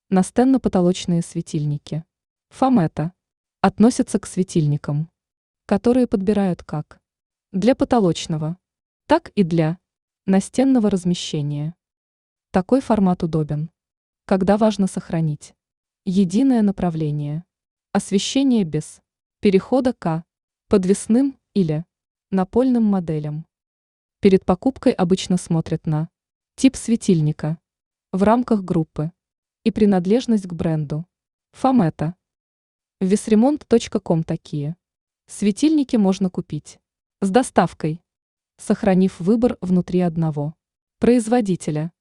Настенно-потолочные светильники. Фомета. Относятся к светильникам, которые подбирают как для потолочного, так и для настенного размещения. Такой формат удобен, когда важно сохранить единое направление, освещение без перехода к подвесным или напольным моделям. Перед покупкой обычно смотрят на тип светильника в рамках группы и принадлежность к бренду. Фомета. В весремонт.ком такие светильники можно купить с доставкой, сохранив выбор внутри одного производителя.